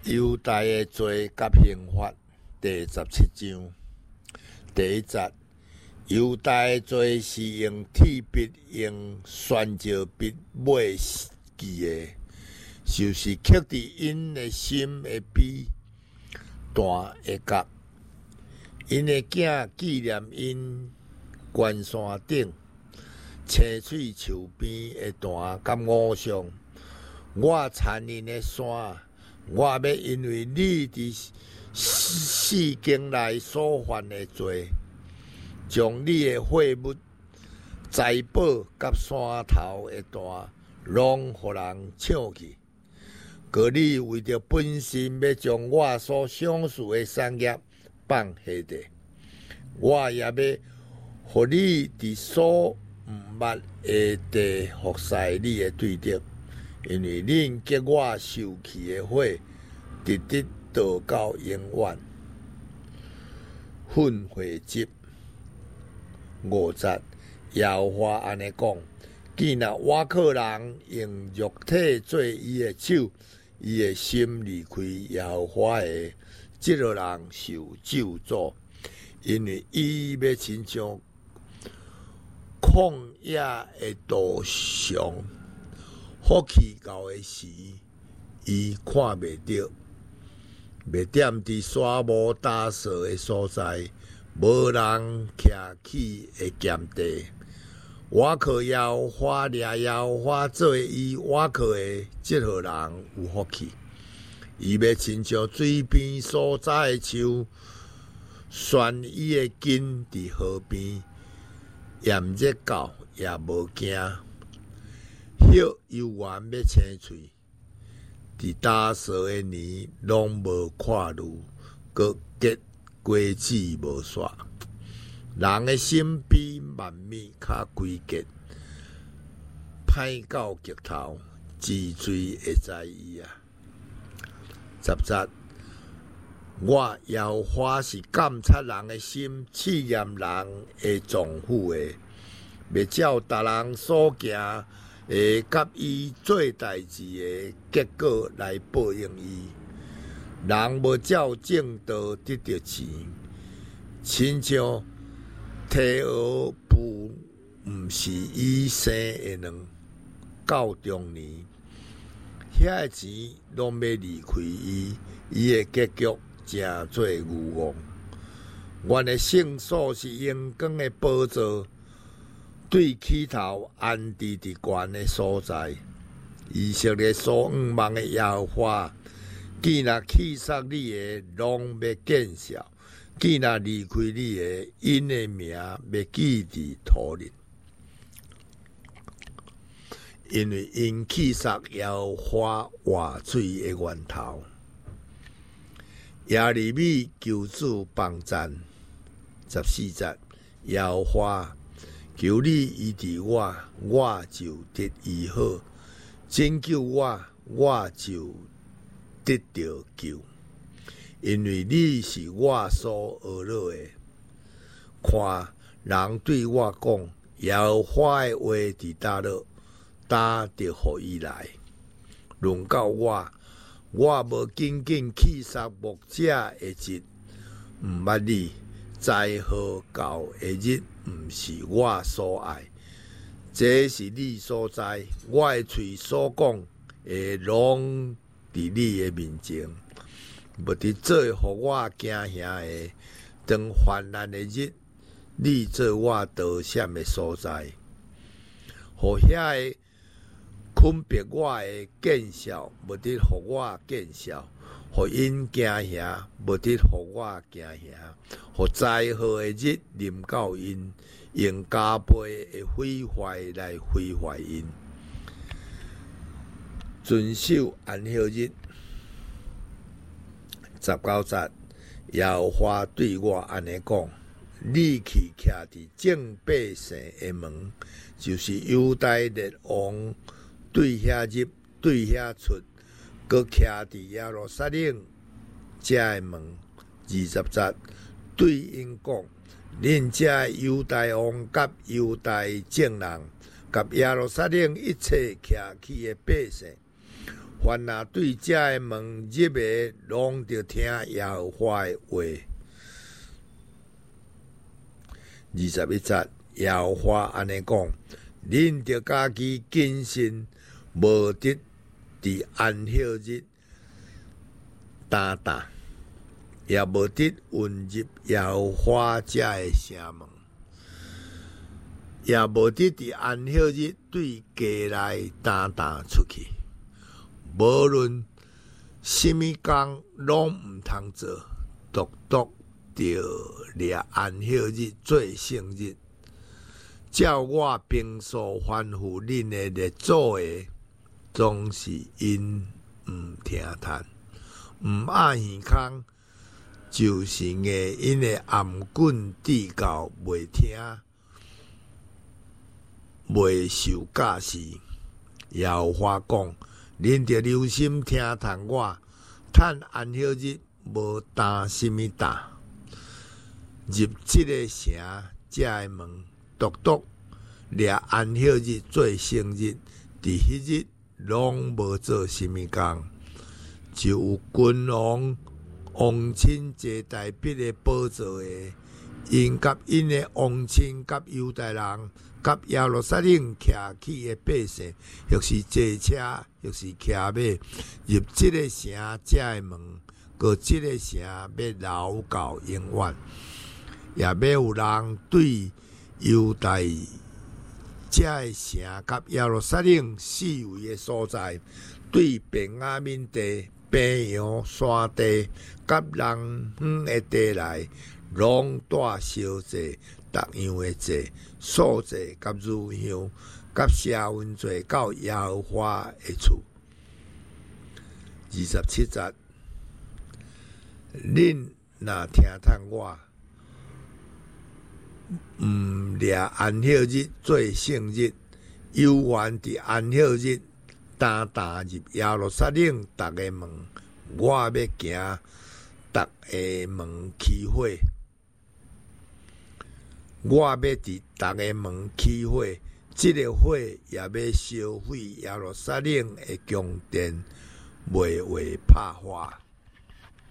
犹大的罪甲刑罚第17章第1节。犹大的罪是用铁笔用宣召笔抹记的，就是刻伫因的心的笔弹的角。因的囝纪念因关山顶青翠树边的弹甲偶像。我残忍的山，我要因为你伫世间内所犯的罪，将你的货物、财宝甲山头的弹，拢互人抢去。可你为着本心要将我所享受的产业放下地，我也要互你伫所毋捌的地服侍你的对敌。因为恁结我受气的火，直直倒到永远。愤火节5节，耶和华安尼讲：既然瓦克人用肉体做伊的手，伊的心离开耶和华的，这个人受咒诅，因为伊要亲像旷野的路上。福气到的时，伊看袂到，要踮伫沙漠打扫的所在，无人徛起的咸地。我靠耶和华，掠耶和华做伊我靠的，这号人有福气。伊要亲像水边所在的树，旋伊的根伫河边，炎热到也无惊。叶犹原要青翠，伫打扫的年拢无看路，搁结果子无煞。人的心比万米较规结，歹到极头，治罪会知伊啊。10节，我耶和华是监察人的心，试验人的脏腑的，要照逐人所行会甲伊做代志的结果来报应伊。人无照正道得到钱，亲像天鹅不毋是伊生的卵，到中年，遐钱拢要离开伊，伊的结局诚做愚妄。阮的圣所是阳光的宝座。对起头安置伫悬的所在，以色列所仰望的耶和华，既然气杀你的，拢要见笑；既然离开你的，因的名要记伫土里。因为因气杀耶和华活水的源头，耶利米求主帮赞。14节，耶和华。求你医治我，我就得医好；拯救我，我就得到救。因为你是我所学了的。看人对我讲：耶和华的话伫叨落，打得互伊来。论到我无紧紧气杀牧者的日，毋捌你灾祸到的日。毋是我所爱，这是你所在。我的嘴所讲的，拢伫你的面前。要伫做互我惊吓的，当患难的日，你做我逃闪的所在。互遐个困逼我的见笑，要得互我见笑；互因惊吓，要得互我惊吓。互灾祸的日临到因，用加倍的毁坏来毁坏因。遵守安息日。19节，耶和华对我安尼讲：你去徛伫正百姓的门，就是犹大列王对遐入对遐出，搁徛伫耶路撒冷遮的门。20节。对因讲：恁这犹大王甲犹大众人，甲耶路撒冷一切徛起的百姓， 凡若对遮个门入的，拢着听耶和华的话。21节，耶和华安尼讲：恁着家己谨慎，无得伫安息日担当，也无得混入耶和华遮个城门，也无得伫安息日对家内担当出去。无论什么工，拢毋通做，独着掠安息日做圣日。照我平素吩咐恁的列祖的，总是因毋听叹，毋爱耳孔，就是硬因的颔棍指教，袂听，袂受教示。耶和华讲：恁着留心听叹我，趁安息日无担什么担，入即个城，遮个门，独掠安息日做圣日，伫迄日拢无做什么工，就有君王、王亲坐台北的宝座的，因甲因的王亲、甲犹太人、甲耶路撒冷徛起的百姓，或是坐车，或是骑马，入即个城，遮个门，搁即个城要留到永远，也要有人对犹太遮个城甲耶路撒冷四围的所在，对便雅悯地、平洋山地、甲人远的地内，拢带烧祭、逐样的祭、素祭、甲乳香、甲社分祭到耶和华的厝。27节，恁若听叹我，毋掠安息日做圣日，有缘伫安息日担入耶路撒冷逐个门，我要行逐个门起火，我要伫逐个门起火，即个火也要烧毁耶路撒冷的宫殿，袂为拍花。